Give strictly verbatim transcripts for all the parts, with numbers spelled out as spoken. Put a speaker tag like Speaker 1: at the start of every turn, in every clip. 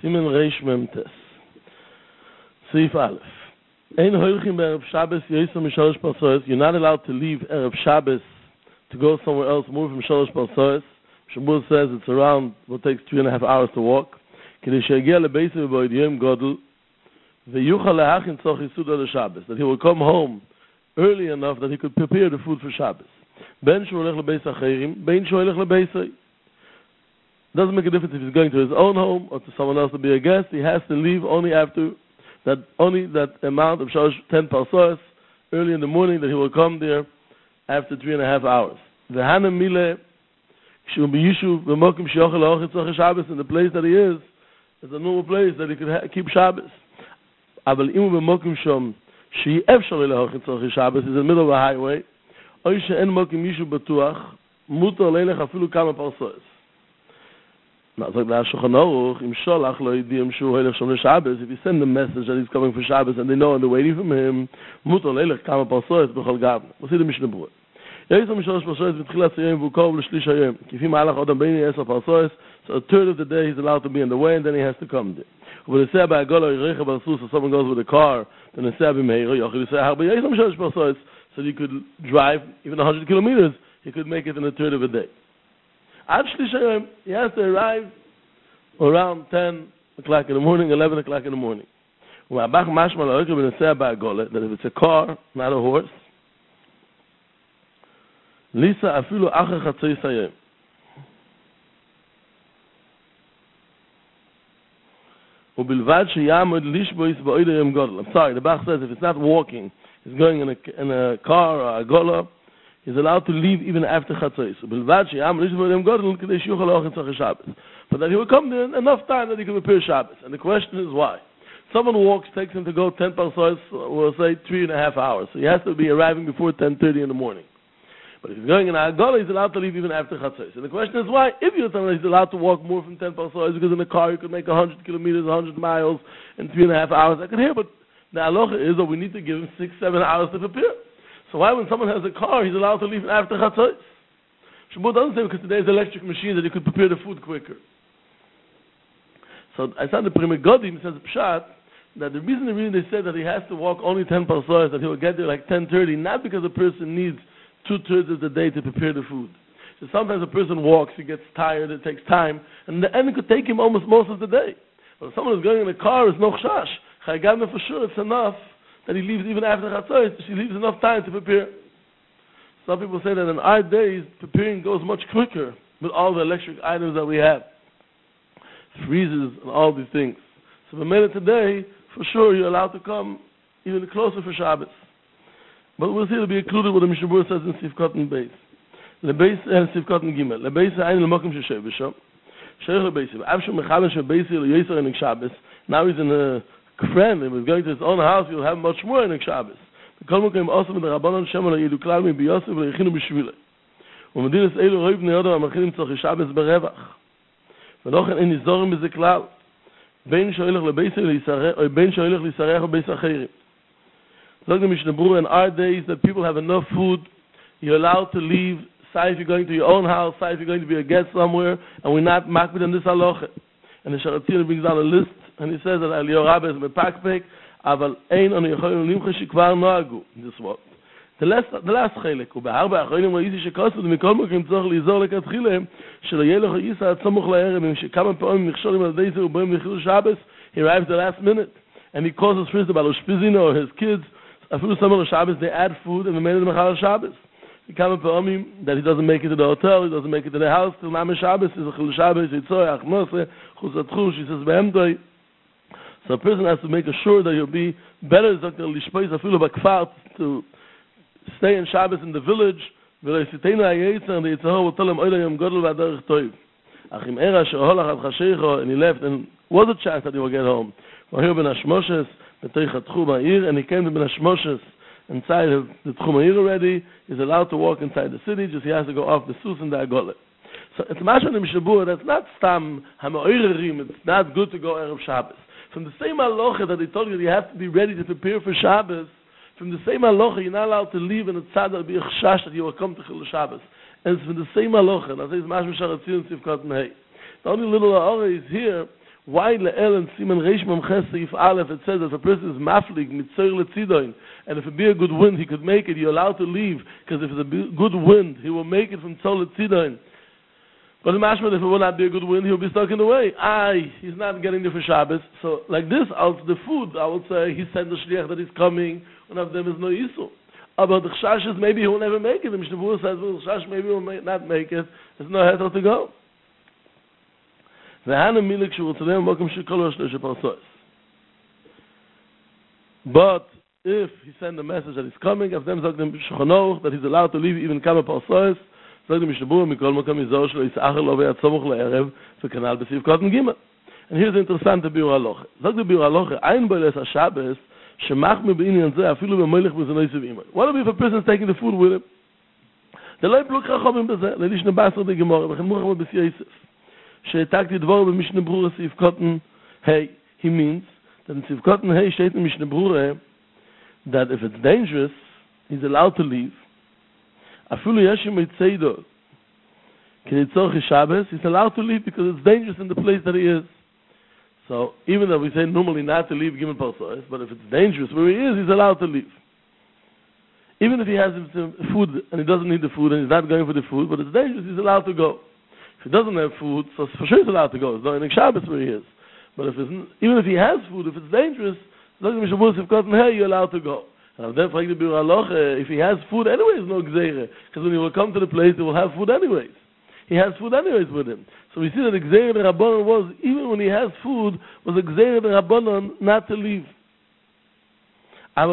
Speaker 1: Simen Reish Mem Tes. Seif Aleph. Ein Hoilchim Erev Shabbos Yisra Mishalosh Parsois. You're not allowed to leave Erev Shabbos to go somewhere else, move from Shalosh Parsois. Shabbos says it's around what takes three and a half hours to walk. Kidei sheyagia lebeisiv v'od yom godel v'yuchal le'hachin tzorch yisuda l'Shabbos. That he will come home early enough that he could prepare the food for Shabbos. Ben shu olech lebeis acherim, ben shu olech lebeisai. Doesn't make a difference if he's going to his own home or to someone else to be a guest. He has to leave only after that, only that amount of shalosh ten parsois early in the morning, that he will come there after three and a half hours. The Hana Mile should be Yishuv v'mokim sheyochel la'ochel tzorch Shabbos, in the place that he is, is a normal place that he could ha- keep Shabbos. Aval imu v'mokim shom shehi efshar la'ochel tzorch Shabbos, is in the middle of a highway. Oy she'en mokim Yishuv batuach mutar leilech afilu kama parsois. Now, like the Shulchan Aruch, im sholach lo yidim shu hoilech shom leShabbos, if you send a message that he's coming for Shabbos and they know and they're waiting for him, mutar leilech kama parsois b'chol gavna. We'll see the Mishnah Berurah. Yisra Mishalosh Parsois v'tchilas hayom v'ukov l'shlish hayom. Kifim halach odam beini esar parsois, so a third of the day he's allowed to be in the way, and then he has to come there. V'neseh ba'agola yirecha b'asus, so someone goes with a car, then neseh b'meira, yochel yiseh harba Yisra Mishalosh Parsois, so he could drive even one hundred kilometers, he could make it in a third of a day. Ad shlish hayom, he has to arrive around ten o'clock in the morning, eleven o'clock in the morning. U'abach mashma la'oker b'neseh ba'agola, that if it's a car, not a horse, Lisa afilu acher chatzos hayom. Ubilvad sheyamod lishbois ba'oid hayom godel. I'm sorry, the Bach says if it's not walking, he's going in a, in a car or a gola, he's allowed to leave even after chatzos. Ubilvad sheyamod lishbois hayom godel k'dei sheyuchal la'ochel tzorch Shabbos. But that he will come there in enough time that he can prepare Shabbos. And the question is why? Someone walks, takes him to go ten parsois, we'll say three and a half hours. So he has to be arriving before ten thirty in the morning. But if he's going in a Agola, he's allowed to leave even after Chatzos. And the question is why? If you're telling him he's allowed to walk more from ten parsois, because in a car you could make one hundred kilometers, one hundred miles in three and a half hours, I can hear, but the halacha is that we need to give him six, seven hours to prepare. So why when someone has a car, he's allowed to leave after Chatzos? Shabbos doesn't say because today's electric machine that you could prepare the food quicker. So I said the Pri Megadim says Pshat, that the reason the reason they said that he has to walk only ten parsois, that he will get there like ten thirty, not because a person needs two-thirds of the day to prepare the food. So sometimes a person walks, he gets tired, it takes time, and the end it could take him almost most of the day. But if someone is going in a car, it's no chash. Chayagam for sure it's enough that he leaves even after Chatzos, she leaves enough time to prepare. Some people say that in our days, preparing goes much quicker with all the electric items that we have. Freezers and all these things. So the minute today, for sure you're allowed to come even closer for Shabbos. But we'll see it'll be included what the Mishnah Berurah says in Sivkot and Beis. Lebeis and Sivkot and Gimel. Lebeis ein l'mokim sheshev b'sham. Sheich lebeis. Avshu mechaben shebeis l'yoser in Shabbos. Now he's in a friend. If he's going to his own house, he'll have much more in Shabbos. Kol mokim also with the Rabbanon Shem lo yidu klal mi b'yosef v'yichinu b'shvile. U'medinas elu roiv bnei Adam ha'machinim tzorch Shabbos berevach. V'nochen ein nizorim b'ze klal. Ben shoylech lebeis l'yisarech, or ben shoylech l'yisarech or beis acherim. Look at Mishnah Berurah, in our days that people have enough food, you're allowed to leave, say if you're going to your own house, say if you're going to be a guest somewhere, and we're not makbid on this halacha. And the Sharatzin brings down a list, and he says that Eliyahu Rabbi is mepakpek, aval ein on yecholim limcha shekvar noagu. This what? The last, the last chelik, ובהרבה אחרונים ראיתי שכוסו, ומכל מקום צריך ליזור לכתחילה, שלא יהיה לך ייסע עד סמוך לערב, שכמה פעמים נכשולים על ידי זה ובאים לחילול Shabbos, he arrives at the last minute, and he calls his friends, the Baloshpizino or his kids, after some of the Shabbos, they add food and they made it Mechal Shabbos. He comes to him that he doesn't make it to the hotel, he doesn't make it to the house till Mama Shabbos. He's a Chil Shabbos, Yitzoi, Achmose, Chusatchu, she says Behemdoi. So a person has to make sure that he'll be better to stay in Shabbos in the village. And he left, and was a chance that he will get home. And he came to Ben Hashmoshes inside of the Tchum Ha'ir already. He's allowed to walk inside the city, just he has to go off the Sus and the Agolet. So it's Mashal in Mishnah Berurah, that's not Stam HaMa'oirerim, it's not good to go Erev Shabbos. From the same halacha that they told you that you have to be ready to prepare for Shabbos, from the same halacha you're not allowed to leave in a tzad that will be a chashash that you will come to Chil Shabbos. And it's from the same halacha, and I say it's Mashal Sharatzin Sivkot and Hey. The only little ha'ara is here, why le'el and siman reish mamches seif aleph, it says that if a person is maflig, mitzoir letzidoin, and if it be a good wind, he could make it, you're allowed to leave, because if it's a good wind, he will make it from tzol letzidoin. But the mashman, if it will not be a good wind, he'll be stuck in the way. Aye, he's not getting there for Shabbos. So, like this, out the food, I would say, he sent the shliach that he's coming, one of them is no isu. But the chashash is maybe he will never make it. The Mishnah Berurah says, well, the chashash maybe will not make it. There's no heter to go. But if he sent a message that he's coming, if them sagt dem Shchonoch that he's allowed to leave even kama parsois, sagt dem Mishnah Berurah mikol makam yizor shlo yisacher lo ve'atzomuch le'erev v'kanal b'siv kotten gimel. And here's the interessante biur haloche. Sagt the biur haloche, ein boiles ha-Shabbos shemachme b'inyan zeh afilu b'moilech b'zonoi siv imay. What if a person is taking the food with him? The loy pluk chachomim b'zeh, le'lish nebasar de gemorah, v'chen mucham b'si Yosef. She'etakti dvor b'Mishnah Berurah siv kotten hey. He means that in siv kotten hey steht in Mishnah Berurah that if it's dangerous, he's allowed to leave. Afilu yeshim eitzeido k'nitzorchi Shabbos, he's allowed to leave because it's dangerous in the place that he is. So even though we say normally not to leave Gimel Parsois, but if it's dangerous where he is, he's allowed to leave. Even if he has food and he doesn't need the food and he's not going for the food, but it's dangerous, he's allowed to go. If he doesn't have food, so for sure he's allowed to go. It's not in Shabbos where he is. But if it's, even if he has food, if it's dangerous, you're allowed to go. And then if he has food anyways, no gzeire. Because when he will come to the place, he will have food anyways. He has food anyways with him. So we see that the gzeire the Rabbanon was, even when he has food, was a gzeire the Rabbanon not to leave. That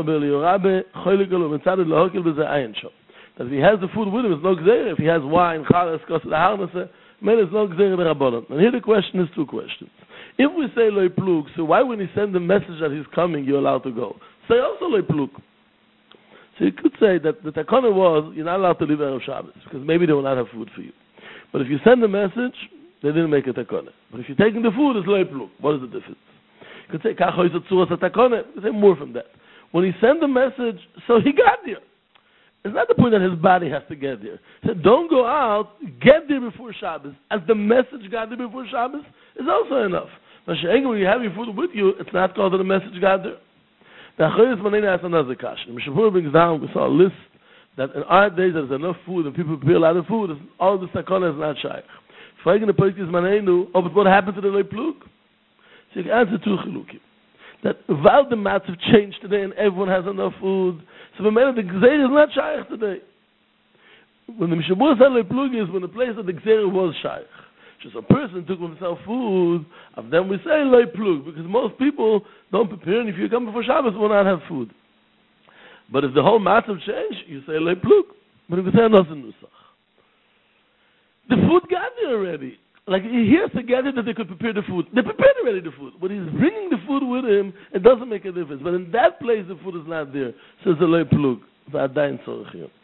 Speaker 1: if he has the food with him, it's no gzeire. If he has wine, chalas, kos, the man is no gzeire the Rabbanon. And here the question is two questions. If we say loy plug, so why when he send the message that he's coming, you're allowed to go? Say also loy plug. So you could say that the takana was, you're not allowed to leave Erev Shabbos, because maybe they will not have food for you. But if you send the message, they didn't make a takana. But if you're taking the food, it's loy plug. What is the difference? You could say, kacho is a tzuras a takana. You could say more from that. When he sent the message, so he got there. It's not the point that his body has to get there. He said, don't go out, get there before Shabbos. As the message got there before Shabbos, is also enough. But when you have your food with you, it's not called that the message got there. The Achoyes Manena has another question. The Mishnah Berurah brings down, we saw a list that in our days there's enough food and people prepare a lot of food, all the sakana is not shaykh. Fragen the Poikis Manenu, oh, but what happened to the loy plug? So you can answer two chilukim. That while the mats have changed today and everyone has enough food, so the man the gzeir is not shaykh today. When the Mishnah Berurah said loy plug is when the place that the gzeir was shaykh. Just a person took himself food, of them we say loy plug, because most people don't prepare, and if you come before Shabbos, will not have food. But if the whole matter changed, you say loy plug. But if you say nothing nusach, the food got there already. Like he has to get it that they could prepare the food. They prepared already the food. But he's bringing the food with him, it doesn't make a difference. But in that place, the food is not there. So it's a loy plug.